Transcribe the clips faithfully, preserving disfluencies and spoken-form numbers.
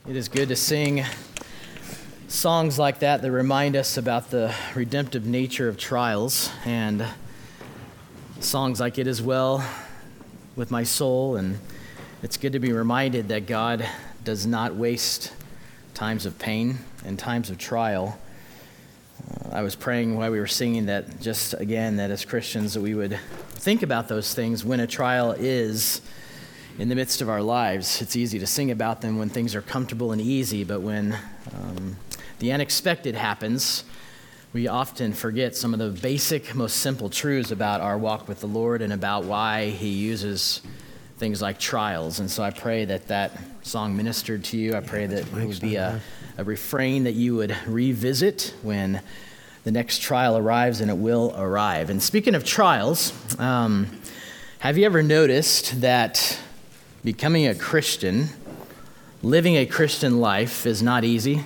It is good to sing songs like that that remind us about the redemptive nature of trials, and songs like it as well with my soul. And it's good to be reminded that God does not waste times of pain and times of trial. Uh, I was praying while we were singing that just again that as Christians that we would think about those things when a trial is in the midst of our lives. It's easy to sing about them when things are comfortable and easy, but when um, the unexpected happens, we often forget some of the basic, most simple truths about our walk with the Lord and about why He uses things like trials. And so I pray that that song ministered to you. I pray that it would be a, a refrain that you would revisit when the next trial arrives, and it will arrive. And speaking of trials, um, have you ever noticed that becoming a Christian, living a Christian life is not easy?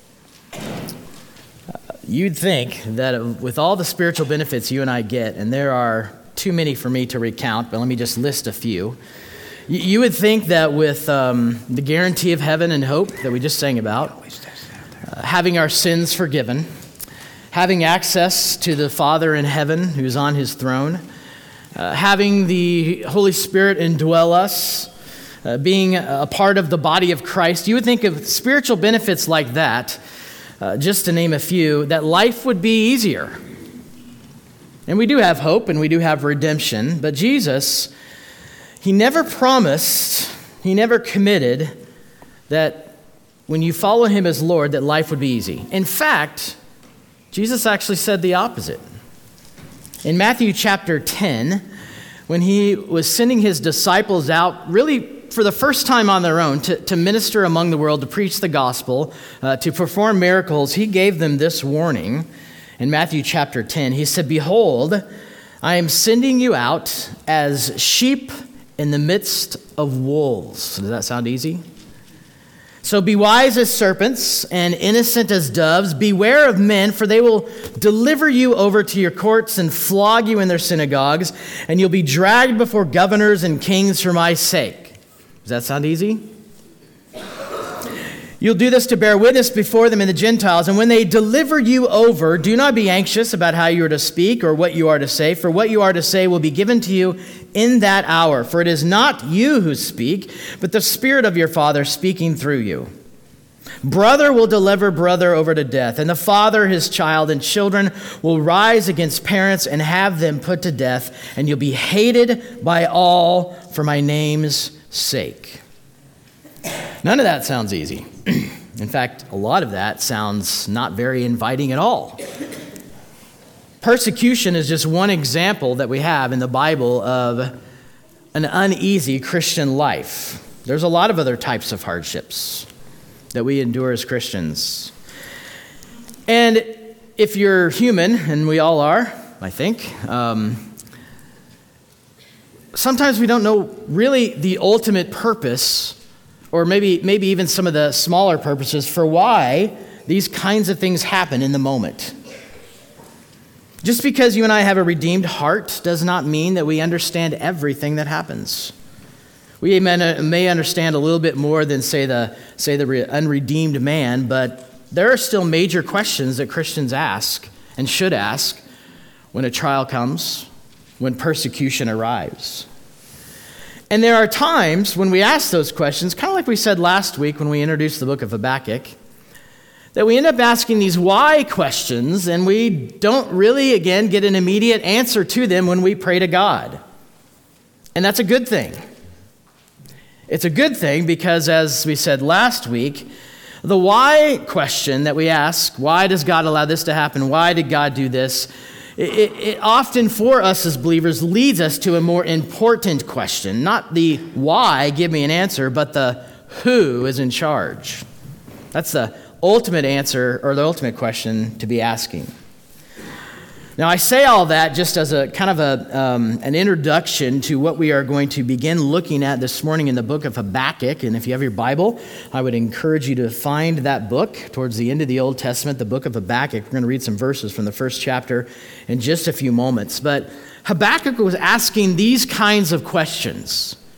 Uh, you'd think that with all the spiritual benefits you and I get, and there are too many for me to recount, but let me just list a few. You, you would think that with um, the guarantee of heaven and hope that we just sang about, uh, having our sins forgiven, having access to the Father in heaven who's on His throne, uh, having the Holy Spirit indwell us, Uh, being a part of the body of Christ, you would think of spiritual benefits like that, uh, just to name a few, that life would be easier. And we do have hope and we do have redemption, but Jesus, He never promised, He never committed that when you follow Him as Lord, that life would be easy. In fact, Jesus actually said the opposite. In Matthew chapter ten, when He was sending His disciples out, really for the first time on their own, to, to minister among the world, to preach the gospel, uh, to perform miracles, He gave them this warning in Matthew chapter ten. He said, "Behold, I am sending you out as sheep in the midst of wolves." Does that sound easy? "So be wise as serpents and innocent as doves. Beware of men, for they will deliver you over to your courts and flog you in their synagogues, and you'll be dragged before governors and kings for my sake." Does that sound easy? "You'll do this to bear witness before them and the Gentiles, and when they deliver you over, do not be anxious about how you are to speak or what you are to say, for what you are to say will be given to you in that hour. For it is not you who speak, but the Spirit of your Father speaking through you. Brother will deliver brother over to death, and the father his child, and children will rise against parents and have them put to death, and you'll be hated by all for my name's sake." None of that sounds easy. In fact, a lot of that sounds not very inviting at all. Persecution is just one example that we have in the Bible of an uneasy Christian life. There's a lot of other types of hardships that we endure as Christians. And if you're human, and we all are, I think, um, sometimes we don't know really the ultimate purpose, or maybe maybe even some of the smaller purposes for why these kinds of things happen in the moment. Just because you and I have a redeemed heart does not mean that we understand everything that happens. We may understand a little bit more than, say, the say the unredeemed man, but there are still major questions that Christians ask and should ask when a trial comes, when persecution arrives. And there are times when we ask those questions, kind of like we said last week when we introduced the book of Habakkuk, that we end up asking these why questions, and we don't really, again, get an immediate answer to them when we pray to God. And that's a good thing. It's a good thing because, as we said last week, the why question that we ask, why does God allow this to happen? Why did God do this? It, it, it often, for us as believers, leads us to a more important question. Not the why, give me an answer, but the who is in charge. That's the ultimate answer, or the ultimate question to be asking. Now, I say all that just as a kind of a um, an introduction to what we are going to begin looking at this morning in the book of Habakkuk. And if you have your Bible, I would encourage you to find that book towards the end of the Old Testament, the book of Habakkuk. We're going to read some verses from the first chapter in just a few moments. But Habakkuk was asking these kinds of questions.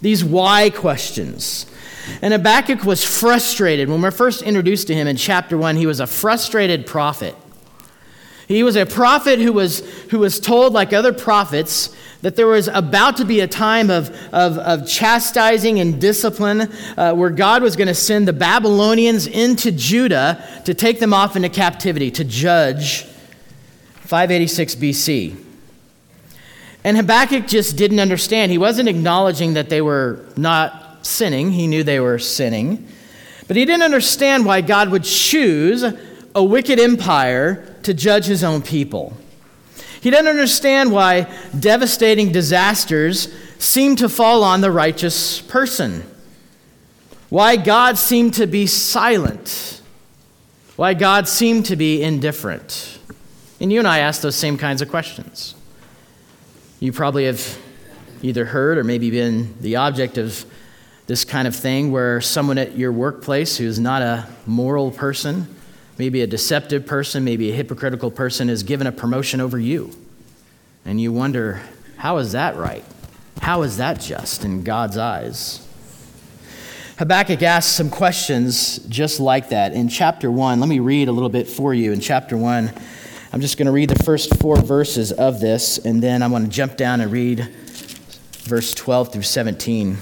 these why questions. And Habakkuk was frustrated. When we're first introduced to him in chapter one, he was a frustrated prophet. He was a prophet who was, who was told, like other prophets, that there was about to be a time of, of, of chastising and discipline uh, where God was going to send the Babylonians into Judah to take them off into captivity, to judge five eighty-six B C. And Habakkuk just didn't understand. He wasn't acknowledging that they were not sinning. He knew they were sinning. But he didn't understand why God would choose a wicked empire to judge his own people. He didn't understand why devastating disasters seemed to fall on the righteous person. Why God seemed to be silent. Why God seemed to be indifferent. And you and I ask those same kinds of questions. You probably have either heard or maybe been the object of this kind of thing where someone at your workplace who's not a moral person, maybe a deceptive person, maybe a hypocritical person, is given a promotion over you. And you wonder, how is that right? How is that just in God's eyes? Habakkuk asks some questions just like that. In chapter one, let me read a little bit for you. In chapter one, I'm just going to read the first four verses of this, and then I'm going to jump down and read verse twelve through seventeen.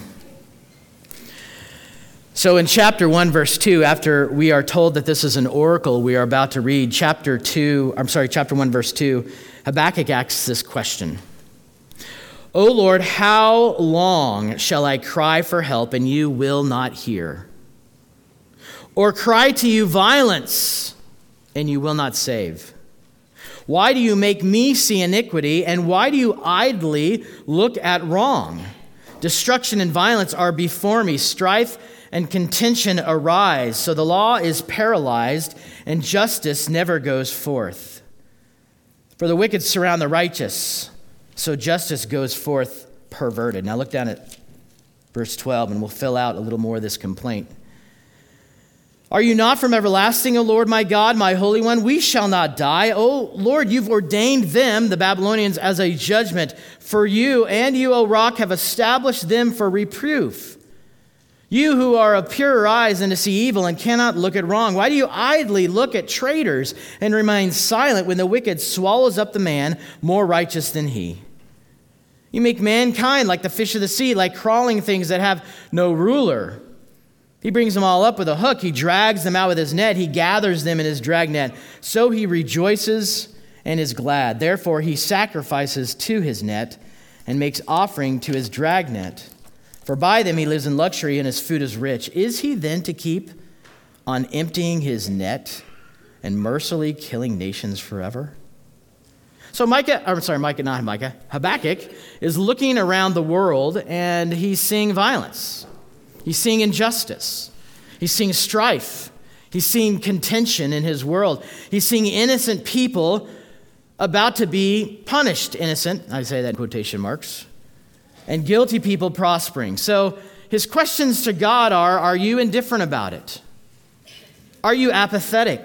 So in chapter one, verse two, after we are told that this is an oracle, we are about to read chapter two, I'm sorry, chapter one, verse two, Habakkuk asks this question. O Lord, how long shall I cry for help and you will not hear? Or cry to you violence and you will not save? Why do you make me see iniquity and why do you idly look at wrong? Destruction and violence are before me, strife and contention arise. So the law is paralyzed, and justice never goes forth. For the wicked surround the righteous, so justice goes forth perverted. Now look down at verse twelve, and we'll fill out a little more of this complaint. Are you not from everlasting, O Lord, my God, my Holy One? We shall not die. O Lord, you've ordained them, the Babylonians, as a judgment. For you and you, O rock, have established them for reproof. You who are of purer eyes than to see evil and cannot look at wrong, why do you idly look at traitors and remain silent when the wicked swallows up the man more righteous than he? You make mankind like the fish of the sea, like crawling things that have no ruler. He brings them all up with a hook. He drags them out with his net. He gathers them in his dragnet. So he rejoices and is glad. Therefore he sacrifices to his net and makes offering to his dragnet. For by them he lives in luxury and his food is rich. Is he then to keep on emptying his net and mercilessly killing nations forever? So Micah, I'm sorry, Micah, not Micah, Habakkuk is looking around the world and he's seeing violence. He's seeing injustice. He's seeing strife. He's seeing contention in his world. He's seeing innocent people about to be punished. Innocent, I say that in quotation marks. And guilty people prospering. So his questions to God are, are you indifferent about it? Are you apathetic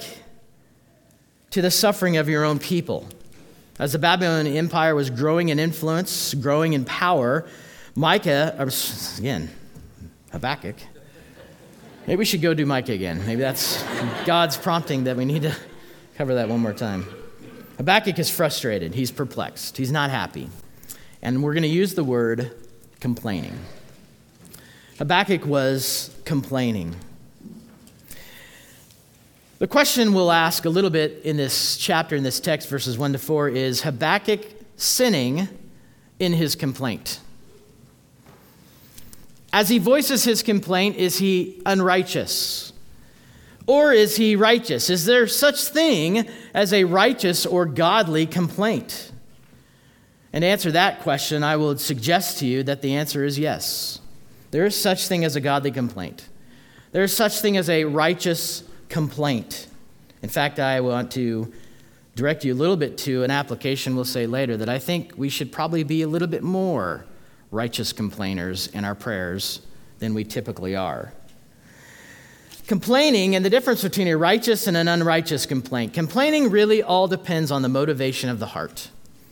to the suffering of your own people? As the Babylonian Empire was growing in influence, growing in power, Micah, again, Habakkuk. Maybe we should go do Micah again. Maybe that's God's prompting that we need to cover that one more time. Habakkuk is frustrated. He's perplexed. He's not happy. And we're going to use the word complaining. Habakkuk was complaining. The question we'll ask a little bit in this chapter, in this text, verses one to four, is Habakkuk sinning in his complaint? As he voices his complaint, is he unrighteous? Or is he righteous? Is there such thing as a righteous or godly complaint? And to answer that question, I will suggest to you that the answer is yes. There is such thing as a godly complaint. There is such thing as a righteous complaint. In fact, I want to direct you a little bit to an application we'll say later that I think we should probably be a little bit more righteous complainers in our prayers than we typically are. Complaining and the difference between a righteous and an unrighteous complaint. Complaining really all depends on the motivation of the heart.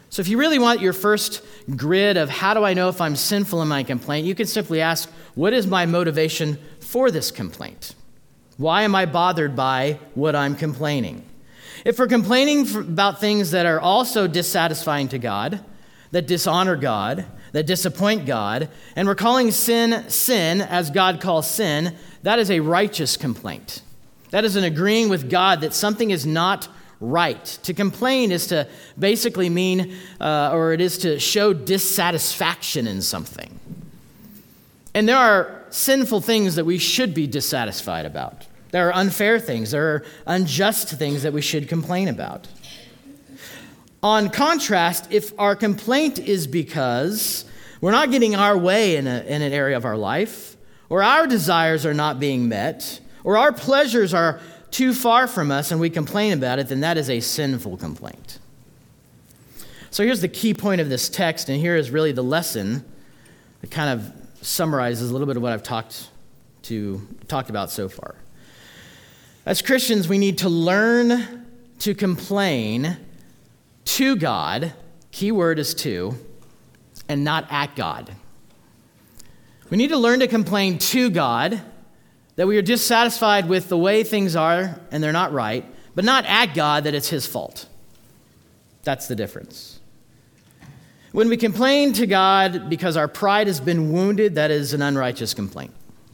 So if you really want your first grid of how do I know if I'm sinful in my complaint, you can simply ask, what is my motivation for this complaint? Why am I bothered by what I'm complaining? If we're complaining about things that are also dissatisfying to God, that dishonor God, that disappoint God, and we're calling sin sin as God calls sin, that is a righteous complaint. That is an agreeing with God that something is not right. To complain is to basically mean, uh, or it is to show dissatisfaction in something. And there are sinful things that we should be dissatisfied about. There are unfair things. There are unjust things that we should complain about. On contrast, if our complaint is because we're not getting our way in, a, in an area of our life, or our desires are not being met, or our pleasures are too far from us and we complain about it, then that is a sinful complaint. So here's the key point of this text, and here is really the lesson that kind of summarizes a little bit of what I've talked to talked about so far. As Christians, we need to learn to complain to God, key word is to, and not at God. We need to learn to complain to God, that we are dissatisfied with the way things are and they're not right, but not at God that it's his fault. That's the difference. When we complain to God because our pride has been wounded, that is an unrighteous complaint.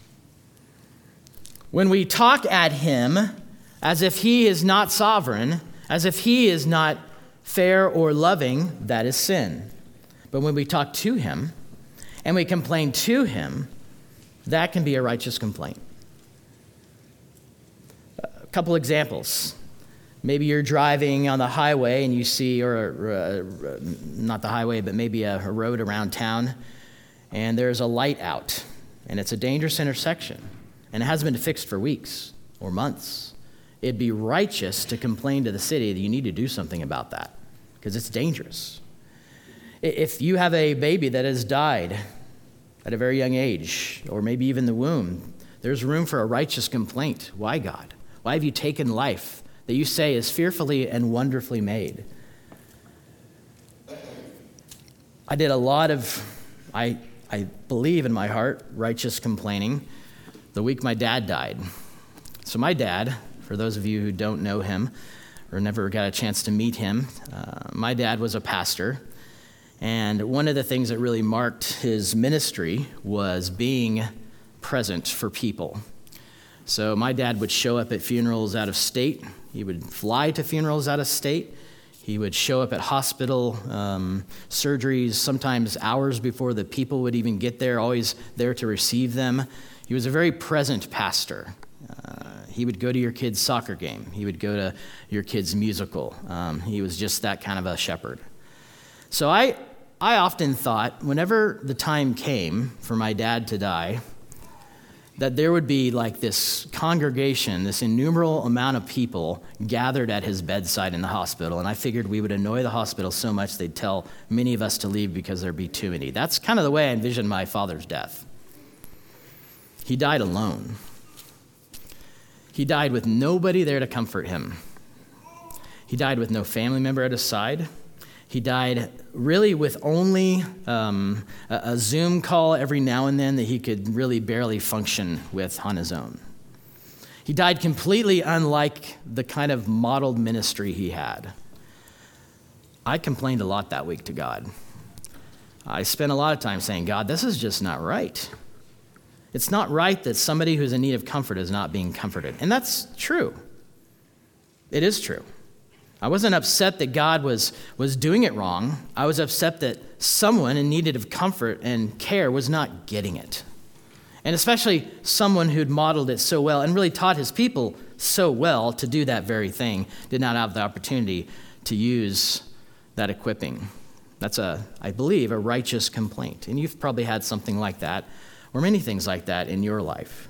When we talk at him as if he is not sovereign, as if he is not fair or loving, that is sin. But when we talk to him and we complain to him, that can be a righteous complaint. A couple examples. Maybe you're driving on the highway and you see, or uh, not the highway, but maybe a, a road around town, and there's a light out, and it's a dangerous intersection, and it hasn't been fixed for weeks or months. It'd be righteous to complain to the city that you need to do something about that because it's dangerous. If you have a baby that has died at a very young age, or maybe even the womb, there's room for a righteous complaint. Why, God? Why have you taken life that you say is fearfully and wonderfully made? I did a lot of, I, I believe in my heart, righteous complaining the week my dad died. So my dad, for those of you who don't know him or never got a chance to meet him, uh, my dad was a pastor. And one of the things that really marked his ministry was being present for people. So my dad would show up at funerals out of state. He would fly to funerals out of state. He would show up at hospital um, surgeries, sometimes hours before the people would even get there, always there to receive them. He was a very present pastor. Uh, he would go to your kid's soccer game. He would go to your kid's musical. Um, he was just that kind of a shepherd. So I, I often thought, whenever the time came for my dad to die, that there would be like this congregation, this innumerable amount of people gathered at his bedside in the hospital. And I figured we would annoy the hospital so much they'd tell many of us to leave because there'd be too many. That's kind of the way I envisioned my father's death. He died alone. He died with nobody there to comfort him. He died with no family member at his side. He died really with only um, a, a Zoom call every now and then that he could really barely function with on his own. He died completely unlike the kind of modeled ministry he had. I complained a lot that week to God. I spent a lot of time saying, God, this is just not right. It's not right that somebody who's in need of comfort is not being comforted. And that's true. It is true. I wasn't upset that God was, was doing it wrong. I was upset that someone in need of comfort and care was not getting it. And especially someone who'd modeled it so well and really taught his people so well to do that very thing did not have the opportunity to use that equipping. That's, a, I believe, a righteous complaint. And you've probably had something like that or many things like that in your life.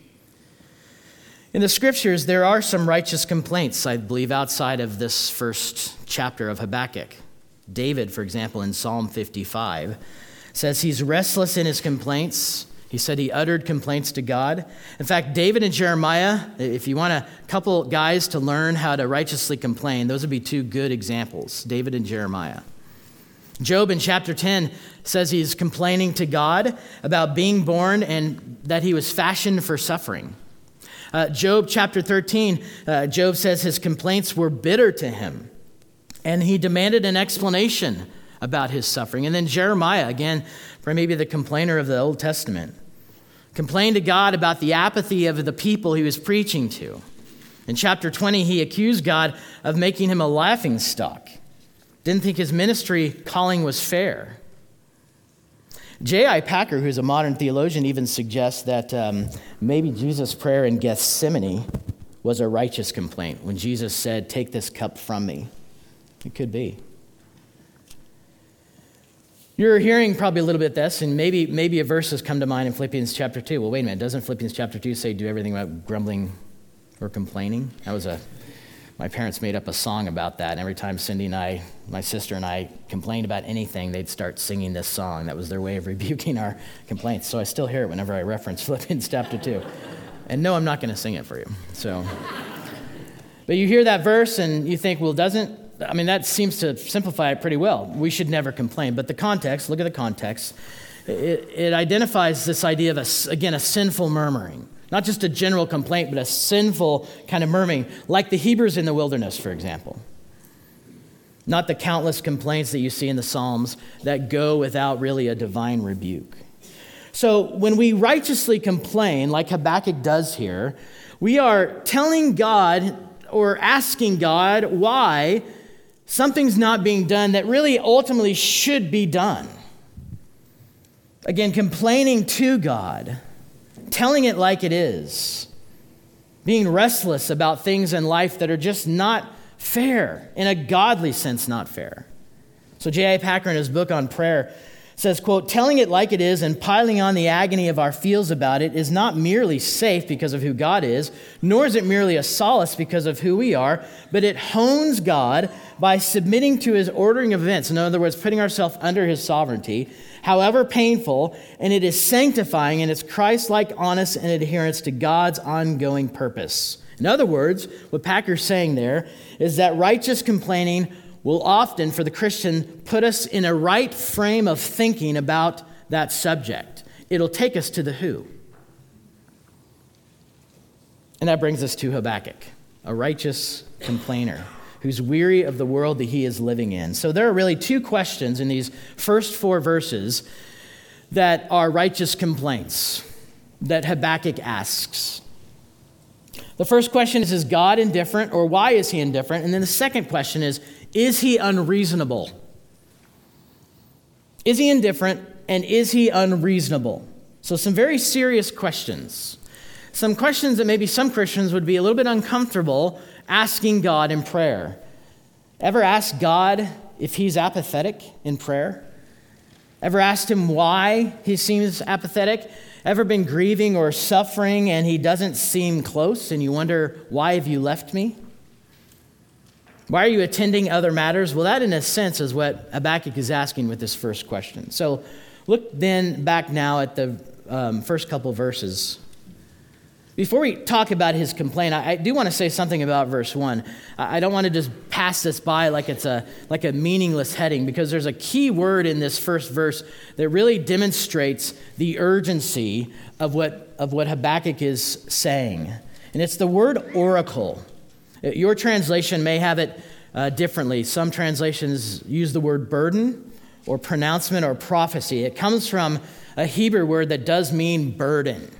In the scriptures, there are some righteous complaints, I believe, outside of this first chapter of Habakkuk. David, for example, in Psalm fifty-five, says he's restless in his complaints. He said he uttered complaints to God. In fact, David and Jeremiah, if you want a couple guys to learn how to righteously complain, those would be two good examples, David and Jeremiah. Job in chapter ten says he's complaining to God about being born and that he was fashioned for suffering. Uh, Job chapter thirteen, uh, Job says his complaints were bitter to him, and he demanded an explanation about his suffering. And then Jeremiah, again, for maybe the complainer of the Old Testament, complained to God about the apathy of the people he was preaching to. In chapter twenty, he accused God of making him a laughingstock. Didn't think his ministry calling was fair. J I Packer, who's a modern theologian, even suggests that um, maybe Jesus' prayer in Gethsemane was a righteous complaint when Jesus said, "Take this cup from me." It could be. You're hearing probably a little bit this, and maybe maybe a verse has come to mind in Philippians chapter two. Well, wait a minute. Doesn't Philippians chapter two say do everything without grumbling or complaining? That was a, my parents made up a song about that. And every time Cindy and I, my sister and I, complained about anything, they'd start singing this song. That was their way of rebuking our complaints. So I still hear it whenever I reference Philippians chapter two. And no, I'm not going to sing it for you. So, but you hear that verse and you think, well, doesn't, I mean, that seems to simplify it pretty well. We should never complain. But the context, look at the context. It, it identifies this idea of, a, again, a sinful murmuring. Not just a general complaint, but a sinful kind of murmuring, like the Hebrews in the wilderness, for example. Not the countless complaints that you see in the Psalms that go without really a divine rebuke. So when we righteously complain, like Habakkuk does here, we are telling God or asking God why something's not being done that really ultimately should be done. Again, complaining to God, telling it like it is, being restless about things in life that are just not fair, in a godly sense, not fair. So J I Packer in his book on prayer says, quote, telling it like it is and piling on the agony of our feels about it is not merely safe because of who God is, nor is it merely a solace because of who we are, but it hones God by submitting to his ordering of events. In other words, putting ourselves under his sovereignty, however painful, and it is sanctifying in its Christ-like honest and adherence to God's ongoing purpose. In other words, what Packer's saying there is that righteous complaining will often, for the Christian, put us in a right frame of thinking about that subject. It'll take us to the who. And that brings us to Habakkuk, a righteous complainer who's weary of the world that he is living in. So there are really two questions in these first four verses that are righteous complaints that Habakkuk asks. The first question is, is God indifferent, or why is he indifferent? And then the second question is, is he unreasonable? Is he indifferent, and is he unreasonable? So some very serious questions. Some questions that maybe some Christians would be a little bit uncomfortable asking God in prayer. Ever asked God if he's apathetic in prayer? Ever asked him why he seems apathetic? Ever been grieving or suffering and he doesn't seem close and you wonder, why have you left me? Why are you attending other matters? Well, that in a sense is what Habakkuk is asking with this first question. So look then back now at the um, first couple verses. Before we talk about his complaint, I, I do want to say something about verse one. I, I don't want to just pass this by like it's a like a meaningless heading, because there's a key word in this first verse that really demonstrates the urgency of what of what Habakkuk is saying. And it's the word oracle. Your translation may have it uh, differently. Some translations use the word burden or pronouncement or prophecy. It comes from a Hebrew word that does mean burden.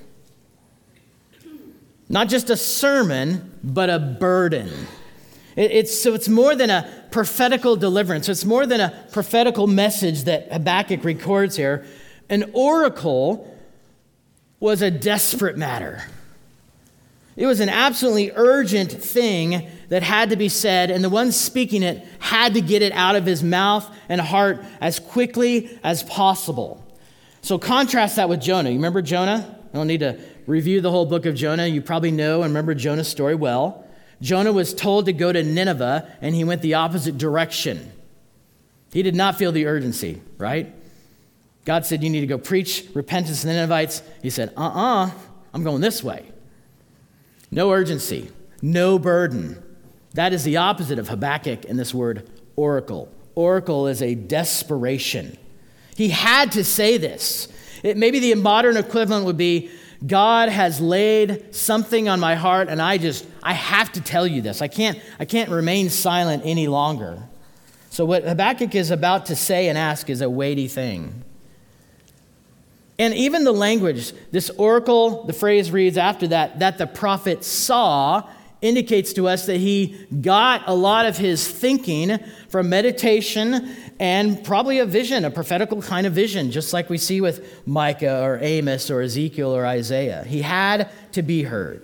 Not just a sermon, but a burden. It, it's, so it's more than a prophetical deliverance. It's more than a prophetical message that Habakkuk records here. An oracle was a desperate matter. It was an absolutely urgent thing that had to be said, and the one speaking it had to get it out of his mouth and heart as quickly as possible. So contrast that with Jonah. You remember Jonah? I don't need to review the whole book of Jonah. You probably know and remember Jonah's story well. Jonah was told to go to Nineveh, and he went the opposite direction. He did not feel the urgency, right? God said, you need to go preach repentance to the Ninevites. He said, uh-uh, I'm going this way. No urgency, no burden. That is the opposite of Habakkuk and this word oracle oracle is a desperation. He had to say this. It, maybe the modern equivalent would be, God has laid something on my heart, and I just, I have to tell you this. I can't, I can't remain silent any longer. So what Habakkuk is about to say and ask is a weighty thing. And even the language, this oracle, the phrase reads after that, that the prophet saw, indicates to us that he got a lot of his thinking from meditation and probably a vision, a prophetical kind of vision, just like we see with Micah or Amos or Ezekiel or Isaiah. He had to be heard.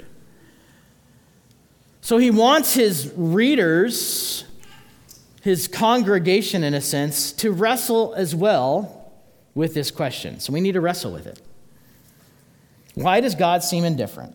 So he wants his readers, his congregation in a sense, to wrestle as well with this question. So we need to wrestle with it. Why does God seem indifferent?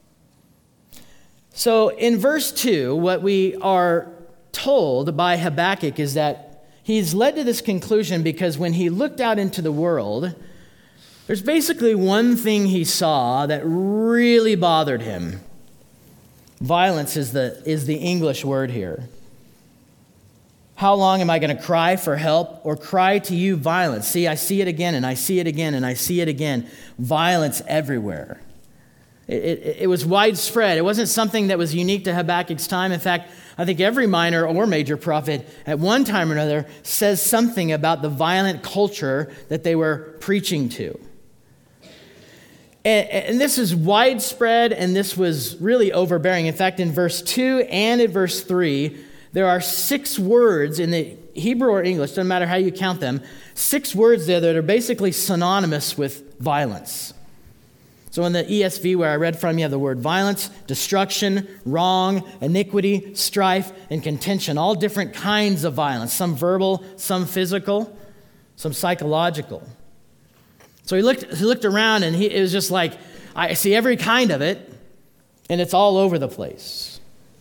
So in verse two, what we are told by Habakkuk is that he's led to this conclusion because when he looked out into the world, there's basically one thing he saw that really bothered him. Violence is the, is the English word here. How long am I going to cry for help or cry to you violence? See, I see it again and I see it again and I see it again. Violence everywhere. It, it, it was widespread. It wasn't something that was unique to Habakkuk's time. In fact, I think every minor or major prophet at one time or another says something about the violent culture that they were preaching to. And, and this is widespread, and this was really overbearing. In fact, in verse two and in verse three, there are six words in the Hebrew or English, doesn't matter how you count them, six words there that are basically synonymous with violence. So in the E S V where I read from, you have the word violence, destruction, wrong, iniquity, strife, and contention. All different kinds of violence, some verbal, some physical, some psychological. So he looked, he looked around and he, it was just like, I see every kind of it, and it's all over the place.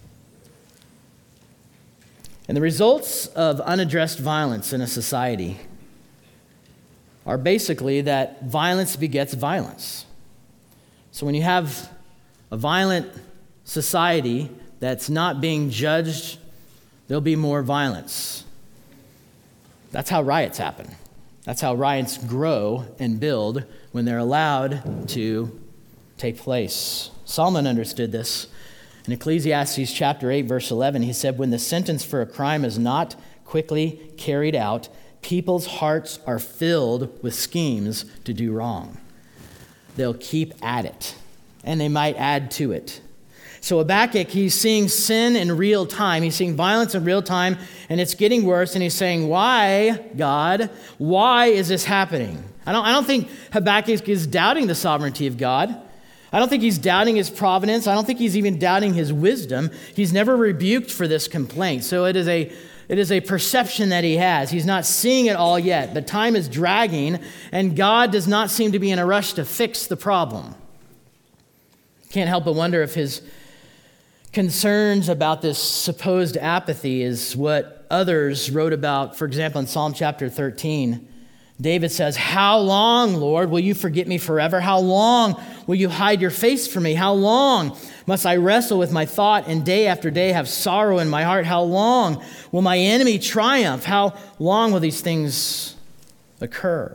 And the results of unaddressed violence in a society are basically that violence begets violence. So when you have a violent society that's not being judged, there'll be more violence. That's how riots happen. That's how riots grow and build when they're allowed to take place. Solomon understood this. In Ecclesiastes chapter eight, verse eleven, he said, when the sentence for a crime is not quickly carried out, people's hearts are filled with schemes to do wrong. They'll keep at it, and they might add to it. So Habakkuk, he's seeing sin in real time. He's seeing violence in real time, and it's getting worse, and he's saying, why, God? Why is this happening? I don't, I don't think Habakkuk is doubting the sovereignty of God. I don't think he's doubting his providence. I don't think he's even doubting his wisdom. He's never rebuked for this complaint. So it is a It is a perception that he has. He's not seeing it all yet. The time is dragging, and God does not seem to be in a rush to fix the problem. Can't help but wonder if his concerns about this supposed apathy is what others wrote about. For example, in Psalm chapter thirteen, David says, how long, Lord, will you forget me forever? How long will you hide your face from me? How long must I wrestle with my thought and day after day have sorrow in my heart? How long will my enemy triumph? How long will these things occur?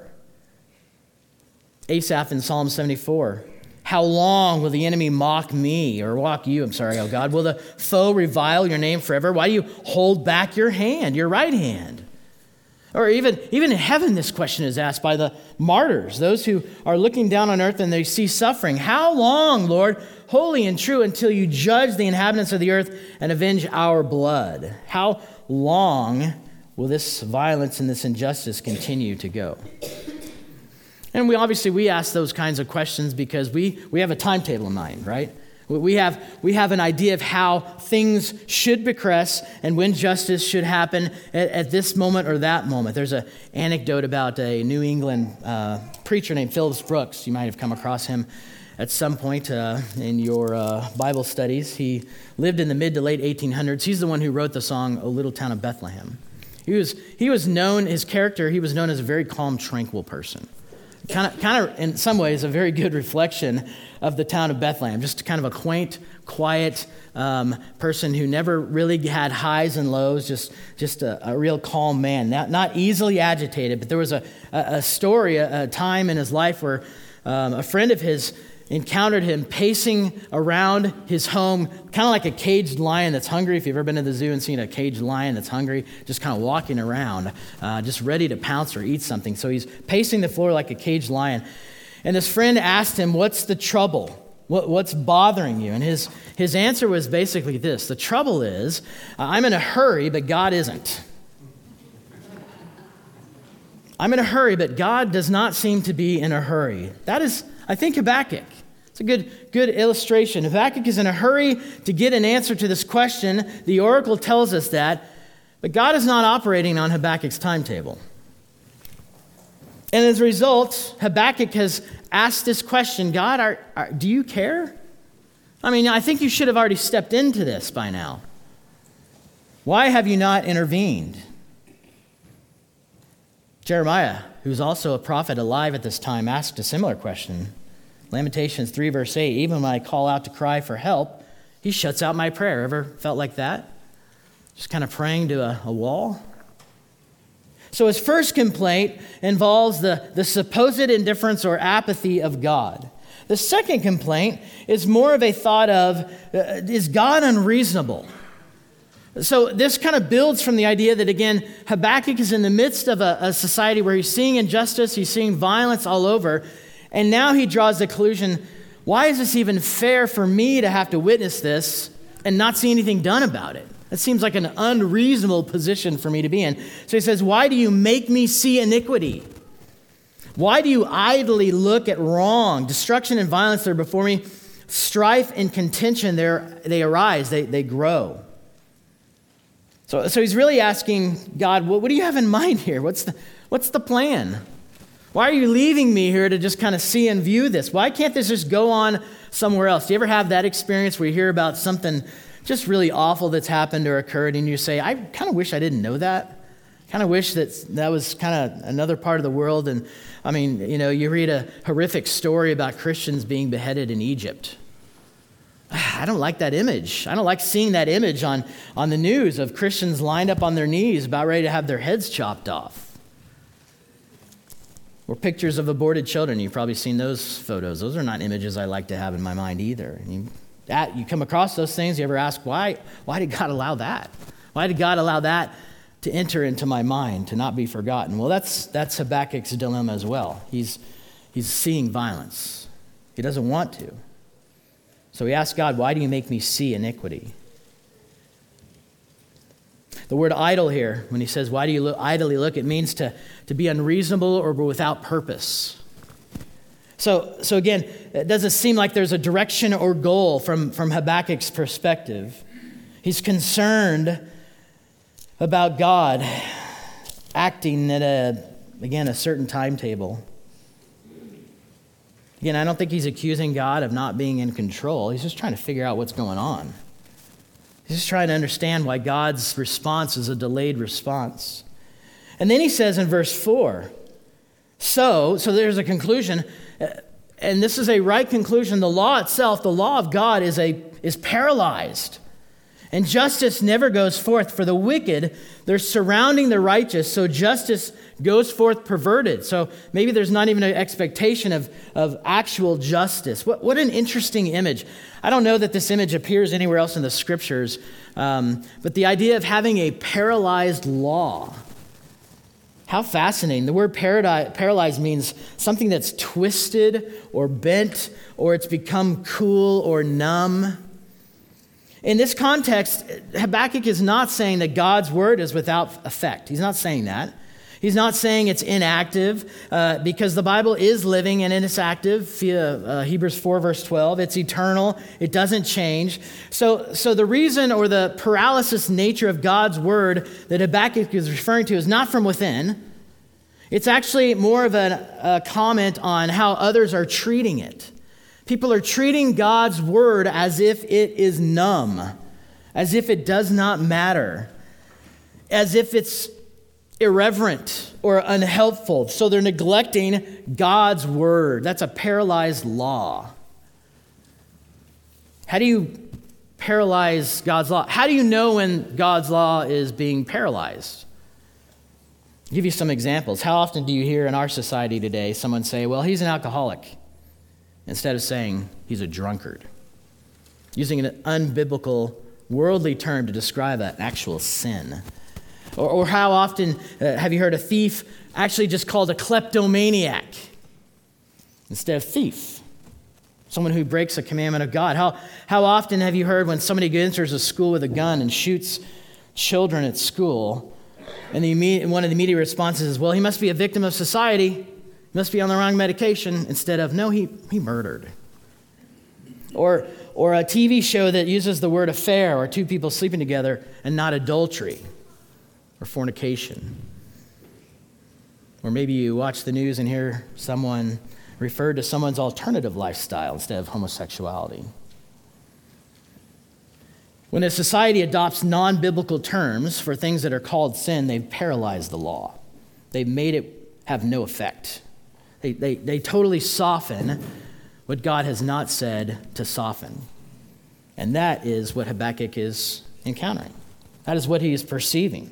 Asaph in Psalm seventy-four, how long will the enemy mock me, or mock you, I'm sorry, oh God? Will the foe revile your name forever? Why do you hold back your hand, your right hand? Or even, even in heaven, this question is asked by the martyrs, those who are looking down on earth and they see suffering. How long, Lord, holy and true, until you judge the inhabitants of the earth and avenge our blood? How long will this violence and this injustice continue to go? And we obviously, we ask those kinds of questions because we, we have a timetable in mind, right? We have, we have an idea of how things should progress and when justice should happen at, at this moment or that moment. There's an anecdote about a New England uh, preacher named Phillips Brooks. You might have come across him at some point uh, in your uh, Bible studies. He lived in the mid to late eighteen hundreds. He's the one who wrote the song, O Little Town of Bethlehem. He was, he was known, his character, he was known as a very calm, tranquil person. Kind of, kind of, in some ways, a very good reflection of the town of Bethlehem. Just kind of a quaint, quiet um, person who never really had highs and lows, just, just a, a real calm man, not, not easily agitated. But there was a, a, a story, a, a time in his life where um, a friend of his encountered him pacing around his home, kind of like a caged lion that's hungry. If you've ever been to the zoo and seen a caged lion that's hungry, just kind of walking around, uh, just ready to pounce or eat something. So he's pacing the floor like a caged lion. And his friend asked him, "What's the trouble? What, what's bothering you?" And his, his answer was basically this: "The trouble is, uh, I'm in a hurry, but God isn't. I'm in a hurry, but God does not seem to be in a hurry." That is, I think, Habakkuk. It's a good, good illustration. Habakkuk is in a hurry to get an answer to this question. The oracle tells us that, but God is not operating on Habakkuk's timetable. And as a result, Habakkuk has asked this question: God, are, are, do you care? I mean, I think you should have already stepped into this by now. Why have you not intervened? Jeremiah, who's also a prophet alive at this time, asked a similar question. Lamentations three, verse eight, "Even when I call out to cry for help, he shuts out my prayer." Ever felt like that? Just kind of praying to a, a wall? So his first complaint involves the, the supposed indifference or apathy of God. The second complaint is more of a thought of, uh, is God unreasonable? So this kind of builds from the idea that, again, Habakkuk is in the midst of a, a society where he's seeing injustice, he's seeing violence all over, and now he draws the conclusion, why is this even fair for me to have to witness this and not see anything done about it? That seems like an unreasonable position for me to be in. So he says, why do you make me see iniquity? Why do you idly look at wrong? Destruction and violence, they're before me. Strife and contention, they arise, they, they grow. So, so he's really asking God, what, what do you have in mind here? What's the, what's the plan? Why are you leaving me here to just kind of see and view this? Why can't this just go on somewhere else? Do you ever have that experience where you hear about something just really awful that's happened or occurred and you say, I kind of wish I didn't know that? Kind of wish that that was kind of another part of the world. And I mean, you know, you read a horrific story about Christians being beheaded in Egypt. I don't like that image. I don't like seeing that image on, on the news of Christians lined up on their knees about ready to have their heads chopped off. Or pictures of aborted children. You've probably seen those photos. Those are not images I like to have in my mind either. And you, that, you come across those things, you ever ask, why, why did God allow that? Why did God allow that to enter into my mind, to not be forgotten? Well, that's, that's Habakkuk's dilemma as well. He's, he's seeing violence. He doesn't want to. So he asks God, why do you make me see iniquity? The word idle here, when he says, why do you look, idly look, it means to, to be unreasonable or without purpose. So, so again, it doesn't seem like there's a direction or goal from, from Habakkuk's perspective. He's concerned about God acting at a, again, a certain timetable. Again, I don't think he's accusing God of not being in control. He's just trying to figure out what's going on. He's just trying to understand why God's response is a delayed response. And then he says in verse four, so, so there's a conclusion, and this is a right conclusion. The law itself, the law of God is a is paralyzed. And justice never goes forth. For the wicked, they're surrounding the righteous, so justice goes forth perverted. So maybe there's not even an expectation of, of actual justice. What, what an interesting image. I don't know that this image appears anywhere else in the scriptures, um, but the idea of having a paralyzed law. How fascinating. The word paradi- paralyzed means something that's twisted or bent, or it's become cool or numb. In this context, Habakkuk is not saying that God's word is without effect. He's not saying that. He's not saying it's inactive, uh, because the Bible is living and it's active via uh, Hebrews four, verse twelve. It's eternal. It doesn't change. So, so the reason or the paralysis nature of God's word that Habakkuk is referring to is not from within. It's actually more of a, a comment on how others are treating it. People are treating God's word as if it is numb, as if it does not matter, as if it's irreverent or unhelpful. So they're neglecting God's word. That's a paralyzed law. How do you paralyze God's law? How do you know when God's law is being paralyzed? I'll give you some examples. How often do you hear in our society today someone say, well, he's an alcoholic, instead of saying he's a drunkard, using an unbiblical, worldly term to describe an actual sin? Or, or how often uh, have you heard a thief actually just called a kleptomaniac instead of thief? Someone who breaks a commandment of God. How, how often have you heard when somebody enters a school with a gun and shoots children at school, and the immediate, one of the immediate responses is, well, he must be a victim of society. He must be on the wrong medication, instead of, no, he, he murdered. Or, or a T V show that uses the word affair, or two people sleeping together, and not adultery or fornication. Or maybe you watch the news and hear someone refer to someone's alternative lifestyle instead of homosexuality. When a society adopts non-biblical terms for things that are called sin, they've paralyzed the law. They've made it have no effect. They, they, they totally soften what God has not said to soften. And that is what Habakkuk is encountering. That is what he is perceiving.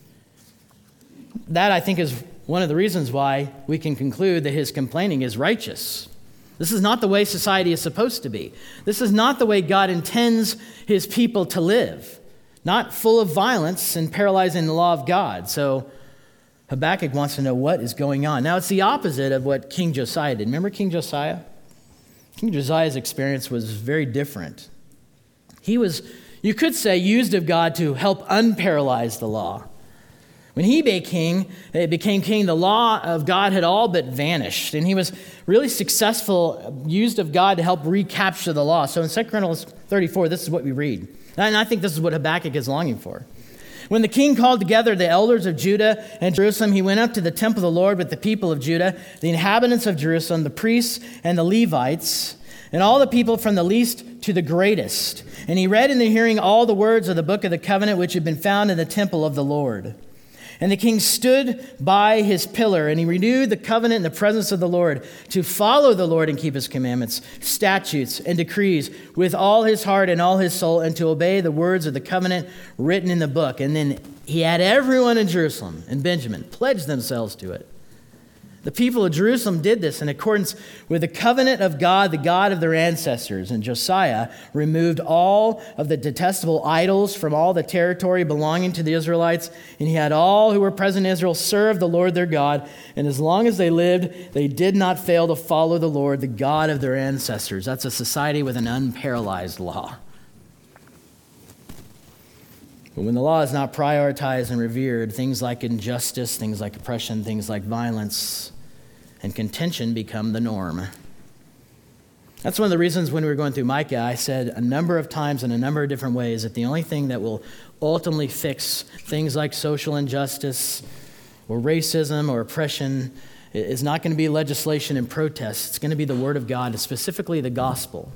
That, I think, is one of the reasons why we can conclude that his complaining is righteous. This is not the way society is supposed to be. This is not the way God intends his people to live, not full of violence and paralyzing the law of God. So Habakkuk wants to know what is going on. Now, it's the opposite of what King Josiah did. Remember King Josiah? King Josiah's experience was very different. He was, you could say, used of God to help unparalyze the law. When he became king, it became king, the law of God had all but vanished. And he was really successful, used of God to help recapture the law. So in Second Chronicles thirty-four, this is what we read. And I think this is what Habakkuk is longing for. When the king called together the elders of Judah and Jerusalem, he went up to the temple of the Lord with the people of Judah, the inhabitants of Jerusalem, the priests and the Levites, and all the people from the least to the greatest. And he read in the hearing all the words of the book of the covenant which had been found in the temple of the Lord. And the king stood by his pillar, and he renewed the covenant in the presence of the Lord to follow the Lord and keep his commandments, statutes, and decrees with all his heart and all his soul, and to obey the words of the covenant written in the book. And then he had everyone in Jerusalem and Benjamin pledge themselves to it. The people of Jerusalem did this in accordance with the covenant of God, the God of their ancestors. And Josiah removed all of the detestable idols from all the territory belonging to the Israelites. And he had all who were present in Israel serve the Lord their God. And as long as they lived, they did not fail to follow the Lord, the God of their ancestors. That's a society with an unparalyzed law. But when the law is not prioritized and revered, things like injustice, things like oppression, things like violence, and contention become the norm. That's one of the reasons when we were going through Micah, I said a number of times in a number of different ways that the only thing that will ultimately fix things like social injustice or racism or oppression is not going to be legislation and protests. It's going to be the Word of God, specifically the gospel.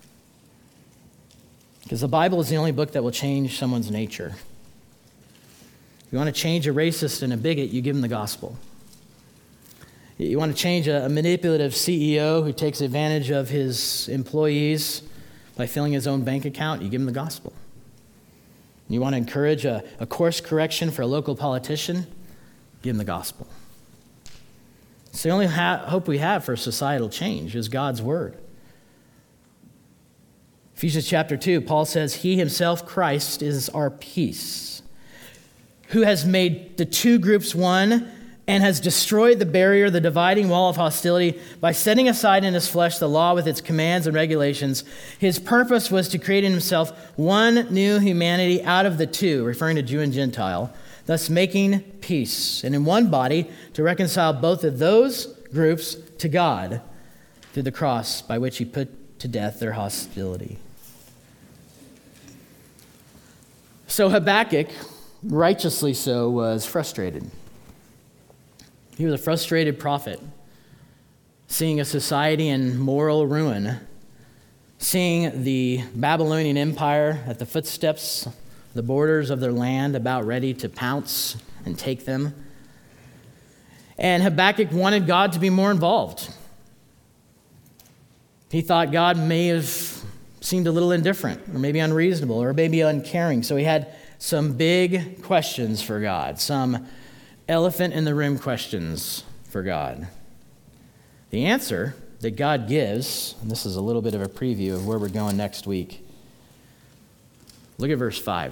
Because the Bible is the only book that will change someone's nature. If you want to change a racist and a bigot, you give them the gospel. You want to change a manipulative C E O who takes advantage of his employees by filling his own bank account, you give him the gospel. You want to encourage a, a course correction for a local politician, give him the gospel. It's the only ha- hope we have for societal change is God's word. Ephesians chapter two, Paul says, He himself, Christ, is our peace, who has made the two groups one and has destroyed the barrier, the dividing wall of hostility, by setting aside in his flesh the law with its commands and regulations. His purpose was to create in himself one new humanity out of the two, referring to Jew and Gentile, thus making peace, and in one body to reconcile both of those groups to God through the cross by which he put to death their hostility. So Habakkuk, righteously so, was frustrated. He was a frustrated prophet, seeing a society in moral ruin, seeing the Babylonian Empire at the footsteps, the borders of their land, about ready to pounce and take them, And Habakkuk wanted God to be more involved. He thought God may have seemed a little indifferent, or maybe unreasonable, or maybe uncaring. So he had some big questions for God, some elephant in the room questions for God. The answer that God gives, and this is a little bit of a preview of where we're going next week. Look at verse five.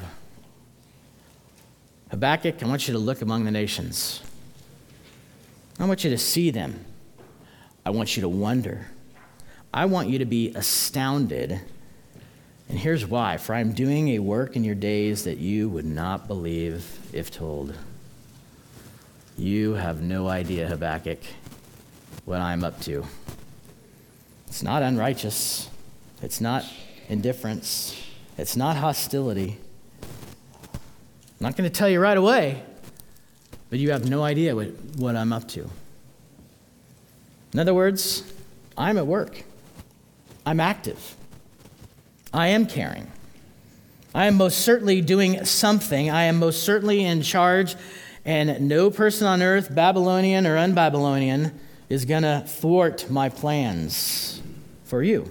Habakkuk, I want you to look among the nations. I want you to see them. I want you to wonder. I want you to be astounded. And here's why. For I am doing a work in your days that you would not believe if told. You have no idea, Habakkuk, what I'm up to. It's not unrighteous. It's not indifference. It's not hostility. I'm not going to tell you right away, but you have no idea what, what I'm up to. In other words, I'm at work. I'm active. I am caring. I am most certainly doing something. I am most certainly in charge, and no person on earth, Babylonian or un-Babylonian, is going to thwart my plans for you.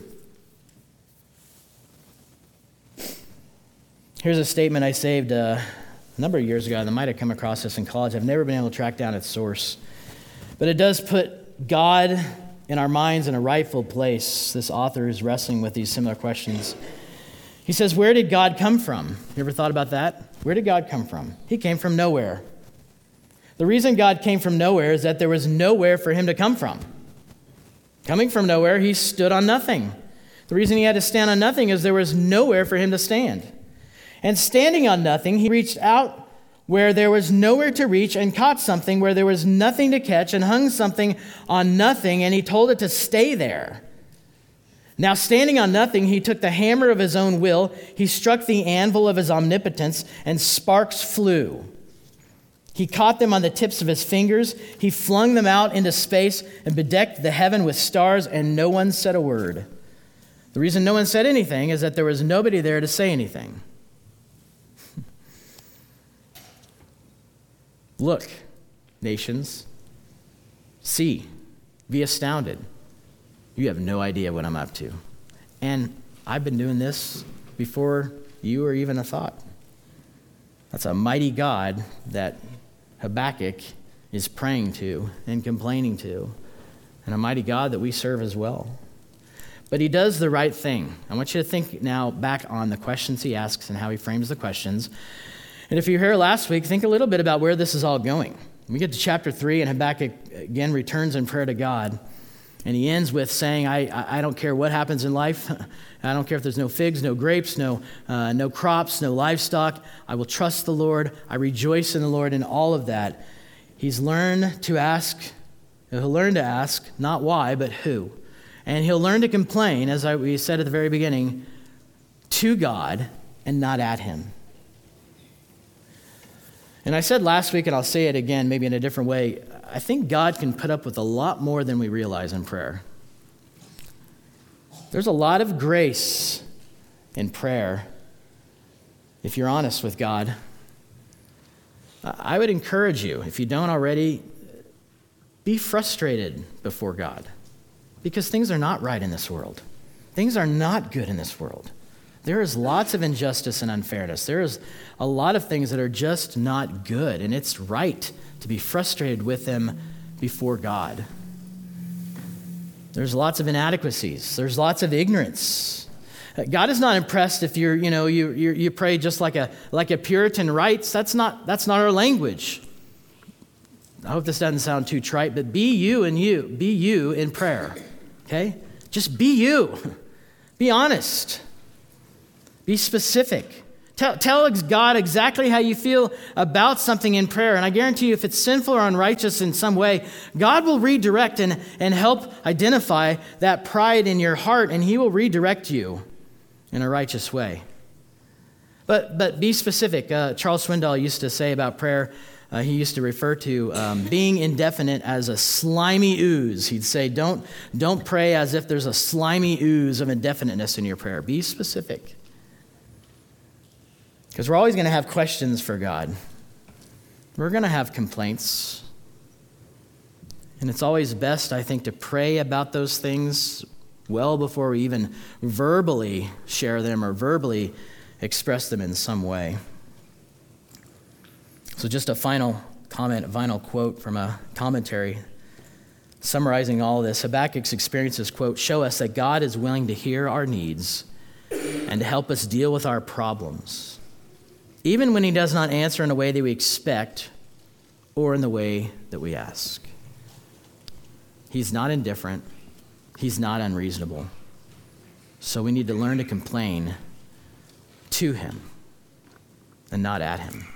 Here's a statement I saved uh, a number of years ago. I might have come across this in college. I've never been able to track down its source. But it does put God in our minds in a rightful place. This author is wrestling with these similar questions. He says, where did God come from? You ever thought about that? Where did God come from? He came from nowhere. The reason God came from nowhere is that there was nowhere for him to come from. Coming from nowhere, he stood on nothing. The reason he had to stand on nothing is there was nowhere for him to stand. And standing on nothing, he reached out where there was nowhere to reach and caught something where there was nothing to catch and hung something on nothing, and he told it to stay there. Now, standing on nothing, he took the hammer of his own will, he struck the anvil of his omnipotence, and sparks flew. He caught them on the tips of his fingers, he flung them out into space and bedecked the heaven with stars, and no one said a word. The reason no one said anything is that there was nobody there to say anything. Look, nations, see, be astounded. You have no idea what I'm up to. And I've been doing this before you or even a thought. That's a mighty God that Habakkuk is praying to and complaining to, and a mighty God that we serve as well. But he does the right thing. I want you to think now back on the questions he asks and how he frames the questions. And if you were here last week, think a little bit about where this is all going. We get to chapter three, and Habakkuk again returns in prayer to God. And he ends with saying, I, I don't care what happens in life. I don't care if there's no figs, no grapes, no, uh, no crops, no livestock. I will trust the Lord. I rejoice in the Lord in all of that. He's learned to ask, he'll learn to ask, not why, but who. And he'll learn to complain, as I, we said at the very beginning, to God and not at him. And I said last week, and I'll say it again, maybe in a different way, I think God can put up with a lot more than we realize in prayer. There's a lot of grace in prayer, if you're honest with God. I would encourage you, if you don't already, be frustrated before God, because things are not right in this world. Things are not good in this world. There is lots of injustice and unfairness. There is a lot of things that are just not good, and it's right to be frustrated with them before God. There's lots of inadequacies. There's lots of ignorance. God is not impressed if you're, you know, you you, you pray just like a like a Puritan writes. That's not that's not our language. I hope this doesn't sound too trite, but be you and you. Be you in prayer. Okay? Just be you. Be honest. Be specific. Tell, tell God exactly how you feel about something in prayer. And I guarantee you, if it's sinful or unrighteous in some way, God will redirect and, and help identify that pride in your heart, and he will redirect you in a righteous way. But but be specific. Uh, Charles Swindoll used to say about prayer, uh, he used to refer to um, being indefinite as a slimy ooze. He'd say, don't, don't pray as if there's a slimy ooze of indefiniteness in your prayer. Be specific. Because we're always going to have questions for God. We're going to have complaints. And it's always best, I think, to pray about those things well before we even verbally share them or verbally express them in some way. So just a final comment, a final quote from a commentary summarizing all of this. Habakkuk's experiences, quote, show us that God is willing to hear our needs and to help us deal with our problems, even when he does not answer in a way that we expect or in the way that we ask. He's not indifferent. He's not unreasonable. So we need to learn to complain to him and not at him.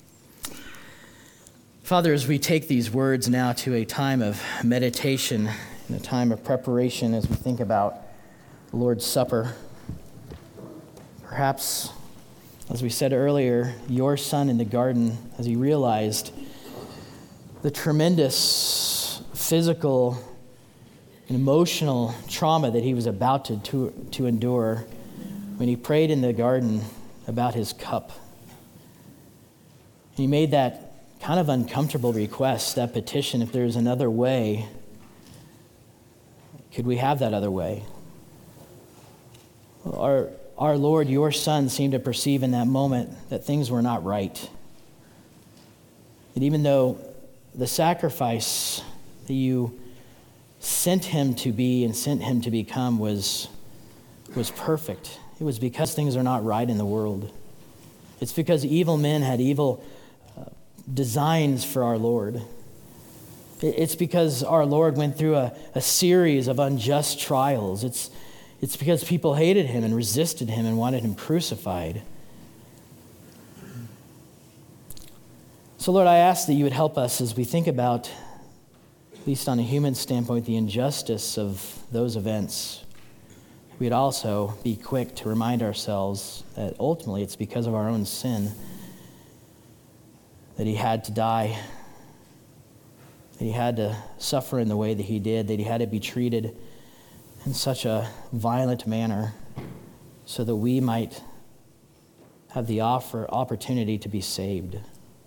Father, as we take these words now to a time of meditation and a time of preparation as we think about the Lord's Supper, perhaps, as we said earlier, your son in the garden, as he realized the tremendous physical and emotional trauma that he was about to, to, to endure when he prayed in the garden about his cup. He made that kind of uncomfortable request, that petition, if there's another way, could we have that other way? Our, our Lord, your Son, seemed to perceive in that moment that things were not right. And even though the sacrifice that you sent him to be and sent him to become was, was perfect, it was because things are not right in the world. It's because evil men had evil designs for our Lord. It's because our Lord went through a, a series of unjust trials. It's, it's because people hated him and resisted him and wanted him crucified. So Lord, I ask that you would help us as we think about, at least on a human standpoint, the injustice of those events. We'd also be quick to remind ourselves that ultimately it's because of our own sin that he had to die, that he had to suffer in the way that he did, that he had to be treated in such a violent manner so that we might have the offer, opportunity to be saved.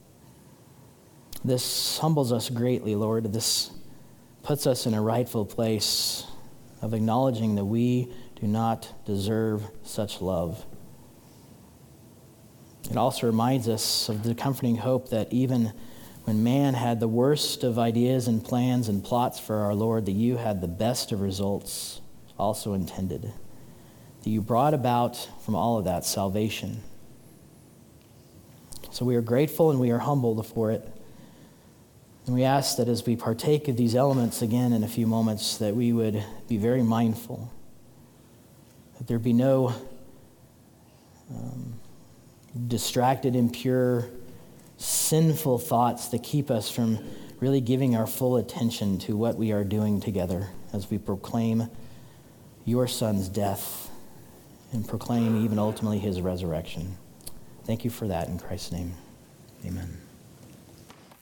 This humbles us greatly, Lord. This puts us in a rightful place of acknowledging that we do not deserve such love. It also reminds us of the comforting hope that even when man had the worst of ideas and plans and plots for our Lord, that you had the best of results also intended. That you brought about from all of that salvation. So we are grateful and we are humbled for it. And we ask that as we partake of these elements again in a few moments, that we would be very mindful, that there be no um, distracted, impure, sinful thoughts that keep us from really giving our full attention to what we are doing together as we proclaim your Son's death and proclaim even ultimately his resurrection. Thank you for that in Christ's name.